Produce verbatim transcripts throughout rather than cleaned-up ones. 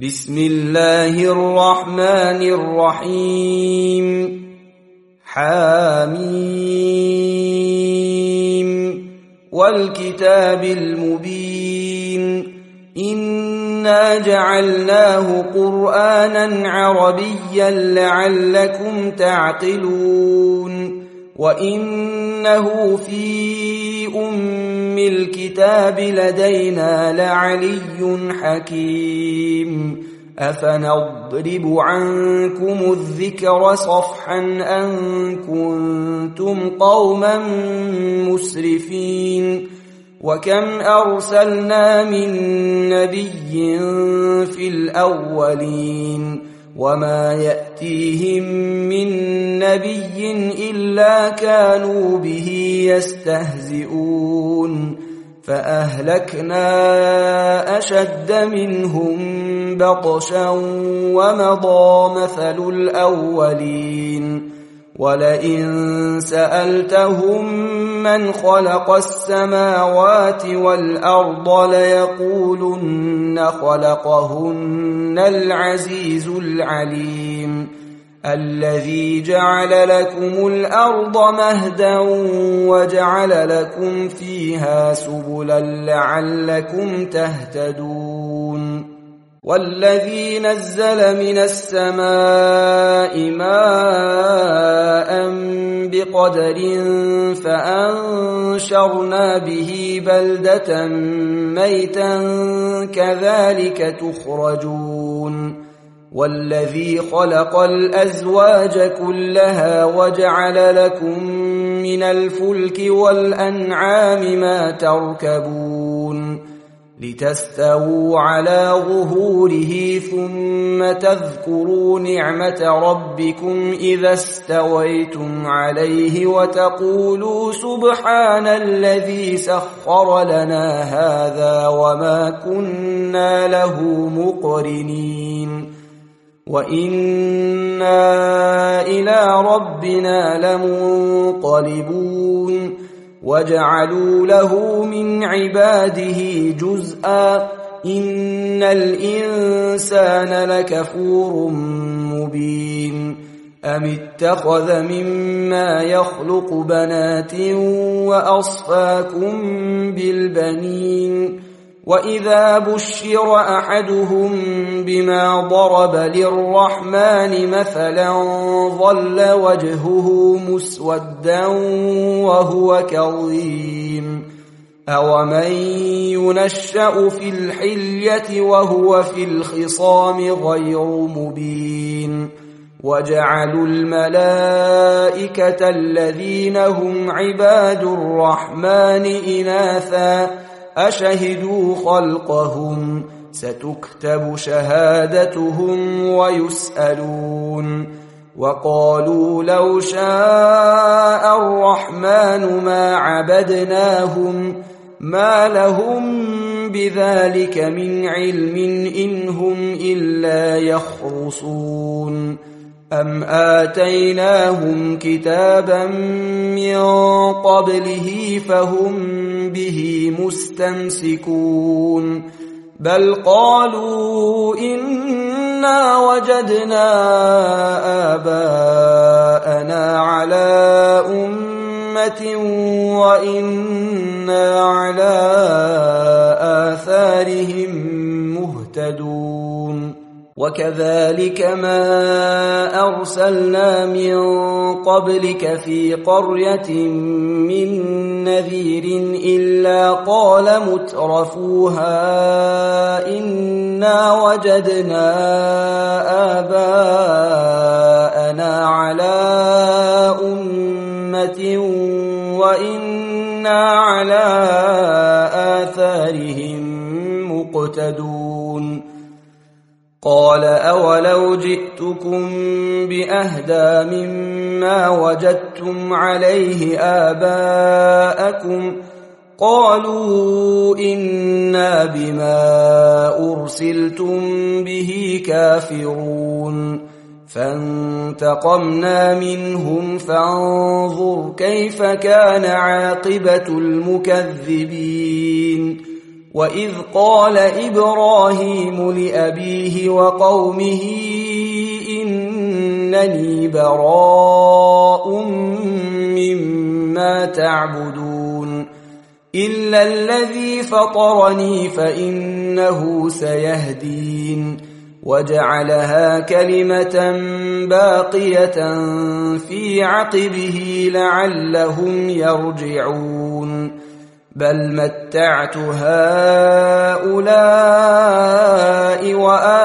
بسم الله الرحمن الرحيم. حاميم والكتاب المبين إنا جعلناه قرآنا عربيا لعلكم تعقلون وإنه في أم الكتاب لدينا لعلي حكيم أفنضرب عنكم الذكر صفحا أن كنتم قوما مسرفين وكم أرسلنا من نبي في الأولين وما يأتيهم من نبي إلا كانوا به يستهزئون فأهلكنا أشد منهم بطشا ومضى مثل الأولين ولئن سألتهم من خلق السماوات والأرض ليقولن خلقهن العزيز العليم الذي جعل لكم الأرض مهدا وجعل لكم فيها سبلا لعلكم تهتدون والذي نزل من السماء ماء بقدر فأنشرنا به بلدة ميتا كذلك تخرجون والذي خلق الأزواج كلها وجعل لكم من الفلك والأنعام ما تركبون لتستووا على ظهوره ثم تذكروا نعمة ربكم إذا استويتم عليه وتقولوا سبحان الذي سخر لنا هذا وما كنا له مقرنين وإنا إلى ربنا لمنقلبون وجعلوا له من عباده جزءا إن الإنسان لكفور مبين أم اتخذ مما يخلق بنات وأصفاكم بالبنين وإذا بشر أحدهم بما ضرب للرحمن مثلا ظل وجهه مسودا وهو كظيم أومن ينشأ في الحلية وهو في الخصام غير مبين وجعلوا الملائكة الذين هم عباد الرحمن إناثا أشهدوا خلقهم ستكتب شهادتهم ويسألون وقالوا لو شاء الرحمن ما عبدناهم ما لهم بذلك من علم إن هم إلا يخرصون أم آتيناهم كتابا من قبله فهم به مستمسكون بل قالوا إنا وجدنا آباءنا على أمة وإنا على آثارهم مهتدون وكذلك ما أرسلنا من قبلك في قرية من نذير إلا قال مترفوها إنا وجدنا آباءنا على أمة وإنا على آثارهم مقتدون قال أولو جئتكم بأهدى مما وجدتم عليه آباءكم قالوا إنا بما أرسلتم به كافرون فانتقمنا منهم فانظر كيف كان عاقبة المكذبين وإذ قال إبراهيم لأبيه وقومه إنني براء مما تعبدون إلا الذي فطرني فإنه سيهدين وجعلها كلمة باقية في عقبه لعلهم يرجعون بل متعت هؤلاء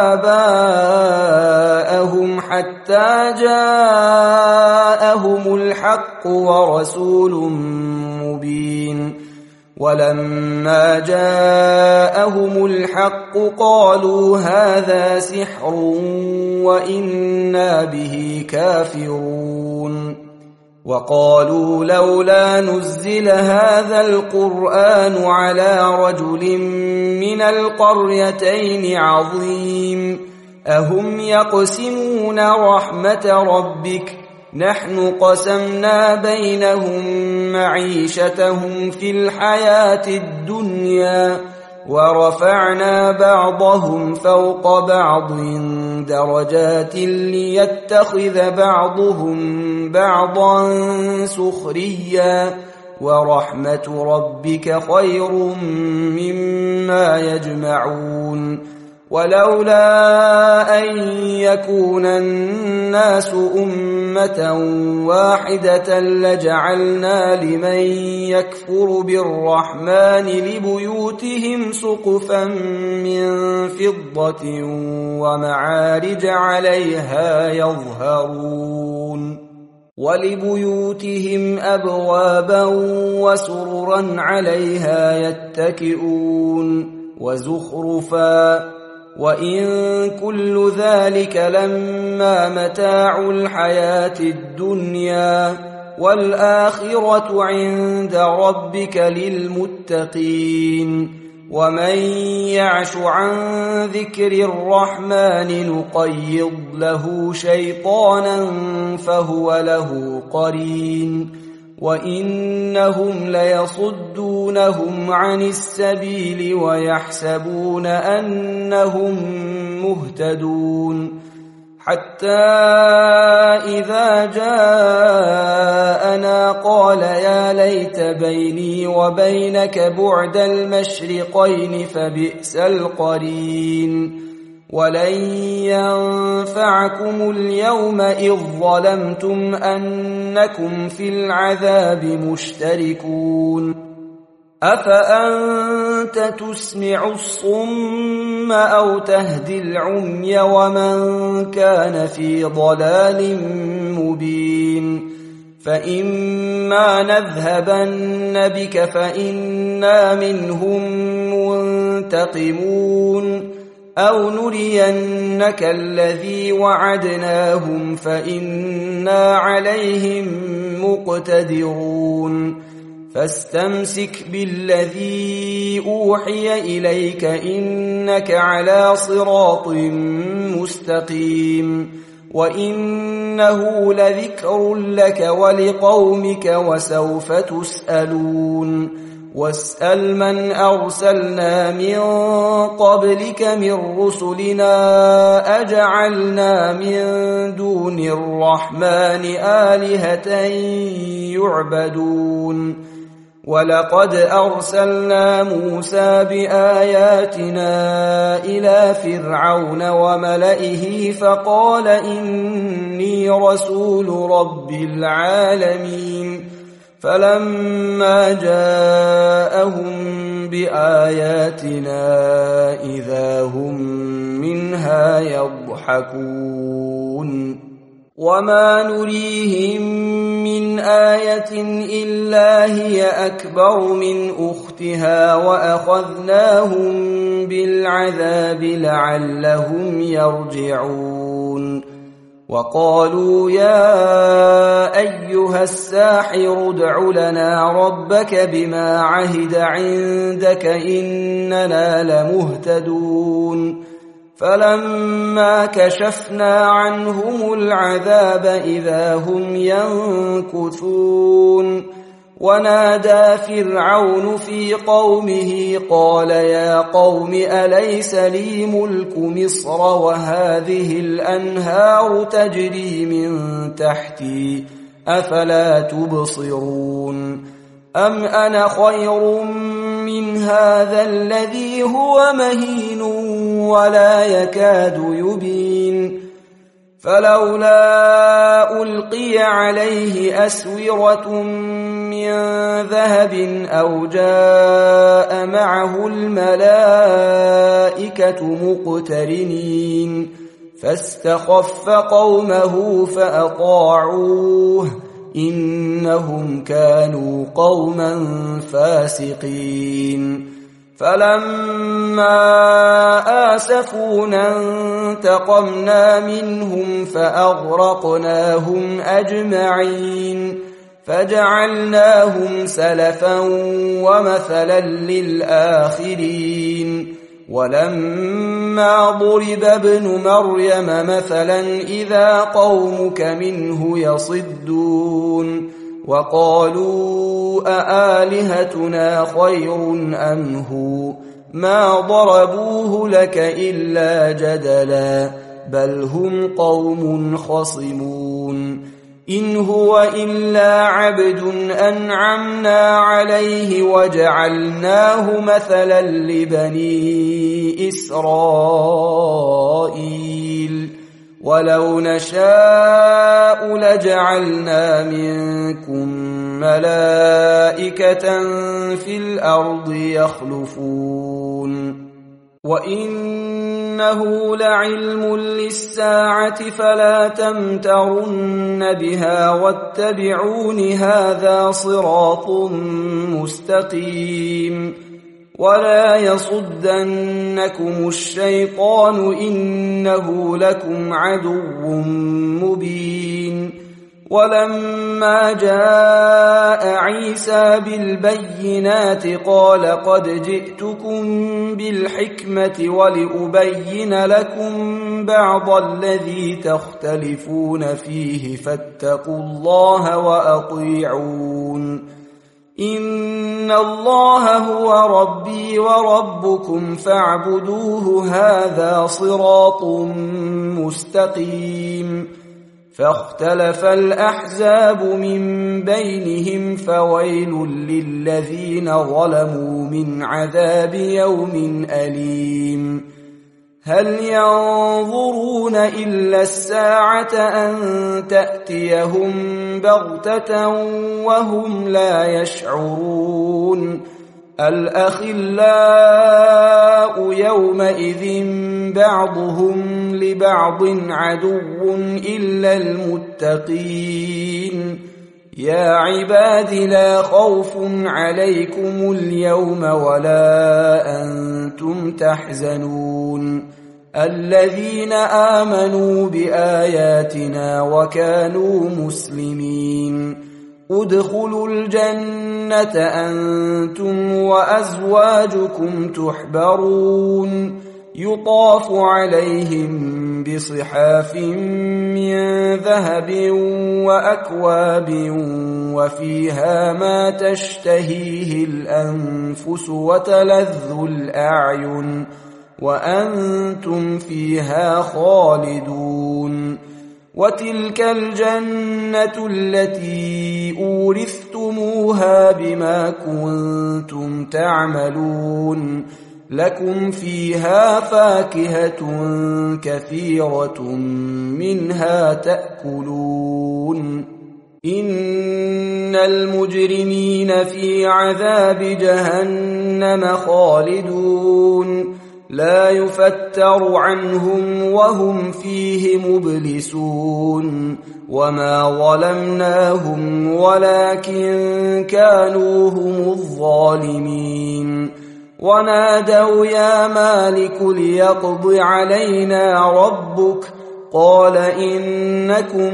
وآباءهم حتى جاءهم الحق ورسول مبين ولما جاءهم الحق قالوا هذا سحر وإنا به كافرون وقالوا لولا نزل هذا القرآن على رجل من القريتين عظيم أهم يقسمون رحمة ربك نحن قسمنا بينهم معيشتهم في الحياة الدنيا ورفعنا بعضهم فوق بعض درجات ليتخذ بعضهم بعضا سخريا ورحمة ربك خير مما يجمعون ولولا أن يكون الناس أمة واحدة لجعلنا لمن يكفر بالرحمن لبيوتهم سقفا من فضة ومعارج عليها يظهرون ولبيوتهم أبوابا وسررا عليها يتكئون وزخرفا وإن كل ذلك لما متاع الحياة الدنيا والآخرة عند ربك للمتقين ومن يعش عن ذكر الرحمن نقيض له شيطانا فهو له قرين وإنهم ليصدونهم عن السبيل ويحسبون أنهم مهتدون حتى إذا جاءنا قال يا ليت بيني وبينك بعد المشرقين فبئس القرين ولن ينفعكم اليوم إذ ظلمتم أنكم في العذاب مشتركون أفأنت تسمع الصم أو تهدي العمي ومن كان في ضلال مبين فإما نذهبن بك فإنا منهم منتقمون أو نرينك الذي وعدناهم فإنا عليهم مقتدرون فاستمسك بالذي أوحي إليك إنك على صراط مستقيم وإنه لذكر لك ولقومك وسوف تسألون واسأل من أرسلنا من قبلك من رسلنا أجعلنا من دون الرحمن آلهة يعبدون ولقد أرسلنا موسى بآياتنا إلى فرعون وملئه فقال إني رسول رب العالمين فلما جاءهم بآياتنا إذا هم منها يضحكون وما نريهم من آية إلا هي أكبر من أختها وأخذناهم بالعذاب لعلهم يرجعون وقالوا يا أيها الساحر ادع لنا ربك بما عهد عندك إننا لمهتدون فلما كشفنا عنهم العذاب إذا هم ينكثون ونادى فرعون في قومه قال يا قوم أليس لي ملك مصر وهذه الأنهار تجري من تحتي أفلا تبصرون أم أنا خير من هذا الذي هو مهين ولا يكاد يبين فلولا ألقي عليه أسورة من ذهب أو جاء معه الملائكة مقترنين فاستخف قومه فأطاعوه إنهم كانوا قوما فاسقين فلما آسفونا انتقمنا منهم فأغرقناهم أجمعين فجعلناهم سلفا ومثلا للآخرين ولما ضرب ابن مريم مثلا إذا قومك منه يصدون وقالوا أآلهتنا خير أم هو ما ضربوه لك إلا جدلا بل هم قوم خصمون إن هو إلا عبد أنعمنا عليه وجعلناه مثلا لبني إسرائيل ولو نشاء لجعلنا منكم ملائكة في الأرض يخلفون وإنه لعلم للساعة فلا تمترن بها واتبعون هذا صراط مستقيم ولا يصدنكم الشيطان إنه لكم عدو مبين ولما جاء عيسى بالبينات قال قد جئتكم بالحكمة ولأبين لكم بعض الذي تختلفون فيه فاتقوا الله وأطيعون إن الله هو ربي وربكم فاعبدوه هذا صراط مستقيم فاختلف الأحزاب من بينهم فويل للذين ظلموا من عذاب يوم أليم هل ينظرون إلا الساعة أن تأتيهم بغتة وهم لا يشعرون الأخلاء يومئذ بعضهم لبعض عدو إلا المتقين يا عباد لا خوف عليكم اليوم ولا أنتم تحزنون الذين آمنوا بآياتنا وكانوا مسلمين ادخلوا الجنة أنتم وأزواجكم تحبرون يطاف عليهم بصحاف من ذهب وأكواب وفيها ما تشتهيه الأنفس وتلذ الأعين وأنتم فيها خالدون وتلك الجنة التي أورثتموها بما كنتم تعملون لكم فيها فاكهة كثيرة منها تأكلون إن المجرمين في عذاب جهنم خالدون لا يفتر عنهم وهم فيه مبلسون وما ظلمناهم ولكن كانوا هم الظالمين ونادوا يا مالك ليقض علينا ربك قال إنكم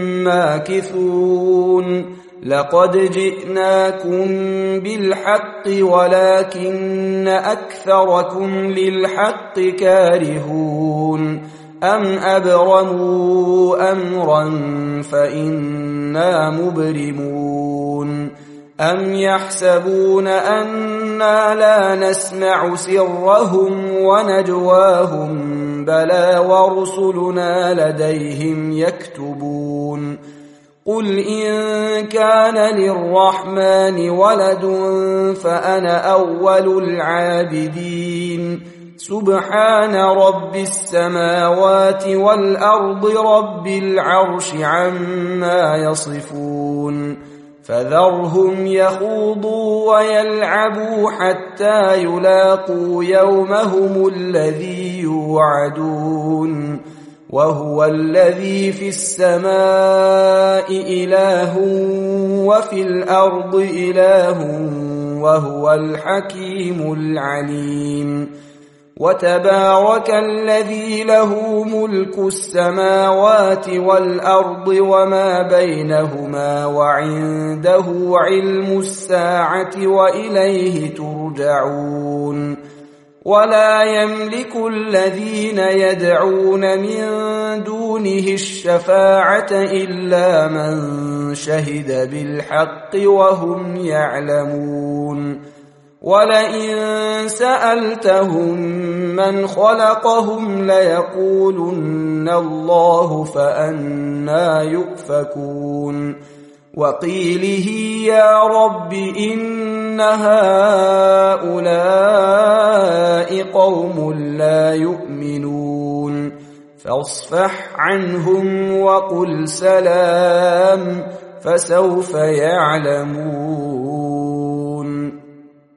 ماكثون لقد جئناكم بالحق ولكن أكثركم للحق كارهون أم أبرموا أمرا فإنا مبرمون أم يحسبون أنا لا نسمع سرهم ونجواهم بلى ورسلنا لديهم يكتبون قل إن كان للرحمن ولد فأنا أول العابدين سبحان رب السماوات والأرض رب العرش عما يصفون فذرهم يخوضوا ويلعبوا حتى يلاقوا يومهم الذي يوعدون وهو الذي في السماء إله وفي الأرض إله وهو الحكيم العليم وتبارك الذي له ملك السماوات والأرض وما بينهما وعنده علم الساعة وإليه ترجعون ولا يملك الذين يدعون من دونه الشفاعة إلا من شهد بالحق وهم يعلمون ولئن سألتهم من خلقهم ليقولن الله فأنى يؤفكون وقيله يا رب إن هؤلاء قوم لا يؤمنون فاصفح عنهم وقل سلام فسوف يعلمون.